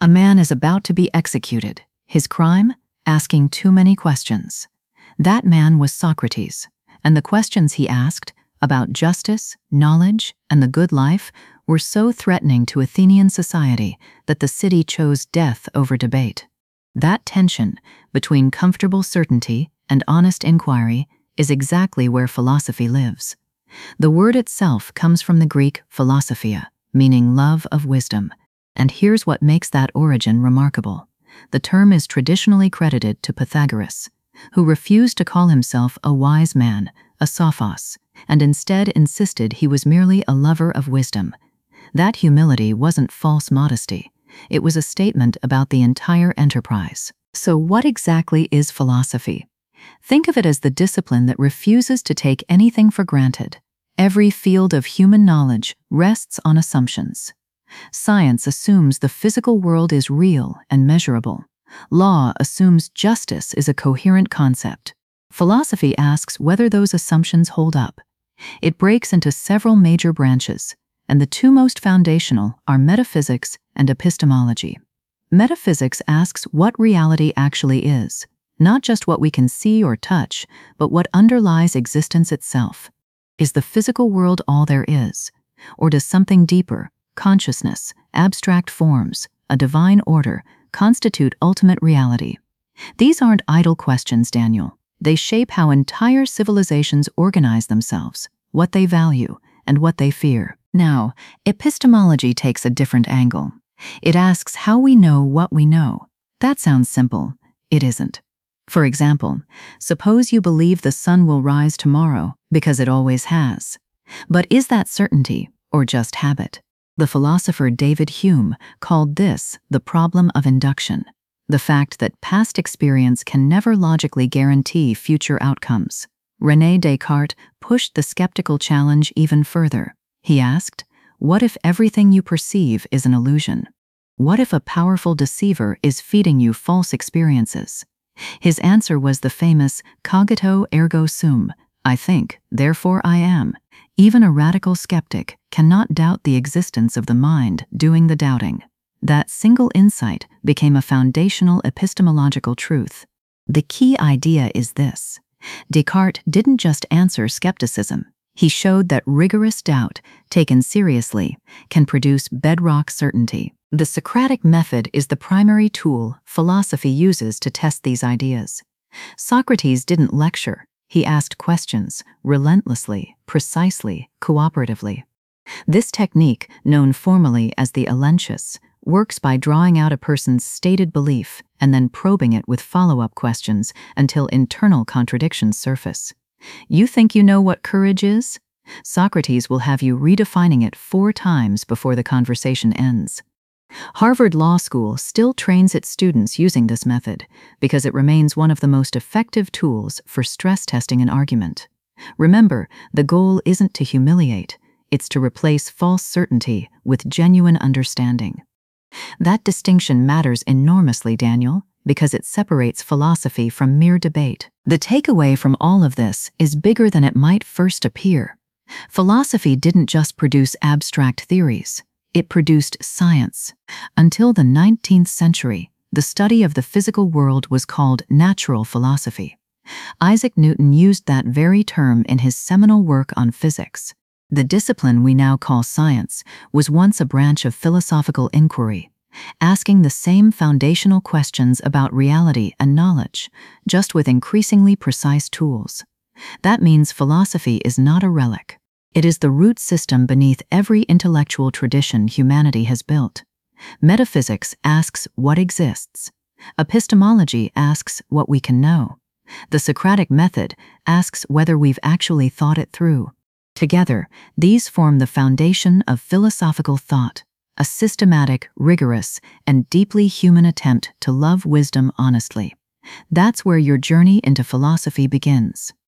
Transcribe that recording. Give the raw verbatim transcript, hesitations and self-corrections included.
A man is about to be executed. His crime? Asking too many questions. That man was Socrates, and the questions he asked about justice, knowledge, and the good life were so threatening to Athenian society that the city chose death over debate. That tension between comfortable certainty and honest inquiry is exactly where philosophy lives. The word itself comes from the Greek philosophia, meaning love of wisdom. And here's what makes that origin remarkable. The term is traditionally credited to Pythagoras, who refused to call himself a wise man, a sophos, and instead insisted he was merely a lover of wisdom. That humility wasn't false modesty. It was a statement about the entire enterprise. So what exactly is philosophy? Think of it as the discipline that refuses to take anything for granted. Every field of human knowledge rests on assumptions. Science assumes the physical world is real and measurable. Law assumes justice is a coherent concept. Philosophy asks whether those assumptions hold up. It breaks into several major branches, and the two most foundational are metaphysics and epistemology. Metaphysics asks what reality actually is, not just what we can see or touch, but what underlies existence itself. Is the physical world all there is? Or does something deeper, consciousness, abstract forms, a divine order, constitute ultimate reality? These aren't idle questions, Daniel. They shape how entire civilizations organize themselves, what they value, and what they fear. Now, epistemology takes a different angle. It asks how we know what we know. That sounds simple. It isn't. For example, suppose you believe the sun will rise tomorrow because it always has. But is that certainty or just habit? The philosopher David Hume called this the problem of induction, the fact that past experience can never logically guarantee future outcomes. René Descartes pushed the skeptical challenge even further. He asked, what if everything you perceive is an illusion? What if a powerful deceiver is feeding you false experiences? His answer was the famous cogito ergo sum, I think, therefore I am. Even a radical skeptic cannot doubt the existence of the mind doing the doubting. That single insight became a foundational epistemological truth. The key idea is this. Descartes didn't just answer skepticism. He showed that rigorous doubt, taken seriously, can produce bedrock certainty. The Socratic method is the primary tool philosophy uses to test these ideas. Socrates didn't lecture. He asked questions, relentlessly, precisely, cooperatively. This technique, known formally as the elenchus, works by drawing out a person's stated belief and then probing it with follow-up questions until internal contradictions surface. You think you know what courage is? Socrates will have you redefining it four times before the conversation ends. Harvard Law School still trains its students using this method because it remains one of the most effective tools for stress testing an argument. Remember, the goal isn't to humiliate, it's to replace false certainty with genuine understanding. That distinction matters enormously, Daniel, because it separates philosophy from mere debate. The takeaway from all of this is bigger than it might first appear. Philosophy didn't just produce abstract theories. It produced science. Until the nineteenth century, the study of the physical world was called natural philosophy. Isaac Newton used that very term in his seminal work on physics. The discipline we now call science was once a branch of philosophical inquiry, asking the same foundational questions about reality and knowledge, just with increasingly precise tools. That means philosophy is not a relic. It is the root system beneath every intellectual tradition humanity has built. Metaphysics asks what exists. Epistemology asks what we can know. The Socratic method asks whether we've actually thought it through. Together, these form the foundation of philosophical thought, a systematic, rigorous, and deeply human attempt to love wisdom honestly. That's where your journey into philosophy begins.